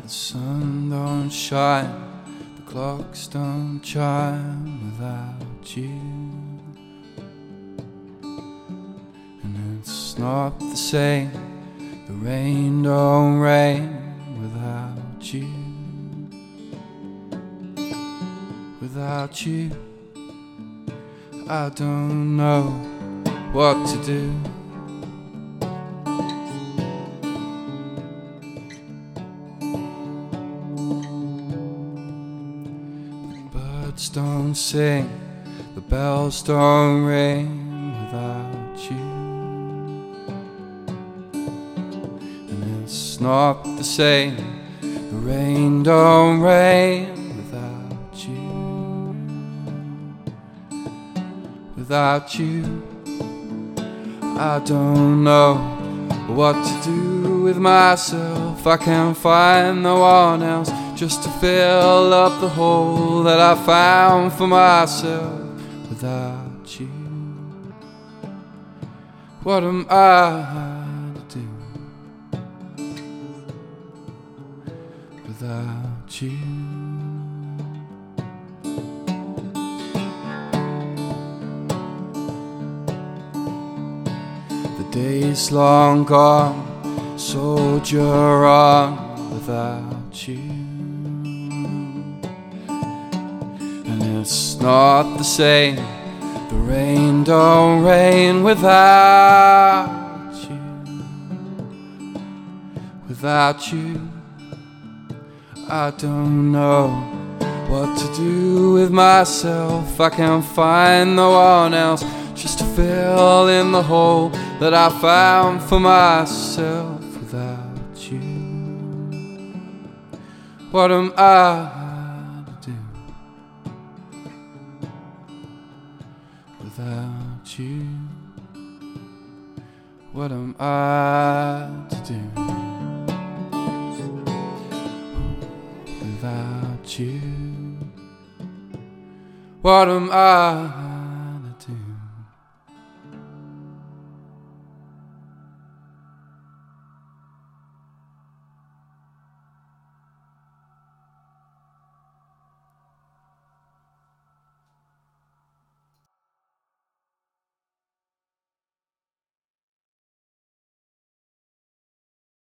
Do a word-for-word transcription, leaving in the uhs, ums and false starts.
The sun don't shine, the clocks don't chime without you. And it's not the same, the rain don't rain without you. Without you, I don't know what to do. Birds don't sing, the bells don't ring without you. And it's not the same, the rain don't rain without you. Without you, I don't know what to do with myself. I can't find no one else just to fill up the hole that I found for myself. Without you, what am I to do? Without you, the day's long gone, soldier on without you. And it's not the same, the rain don't rain without you. Without you, I don't know what to do with myself. I can't find no one else just to fill in the hole that I found for myself. Without you, what am I to do? Without you, what am I to do? Without you, what am I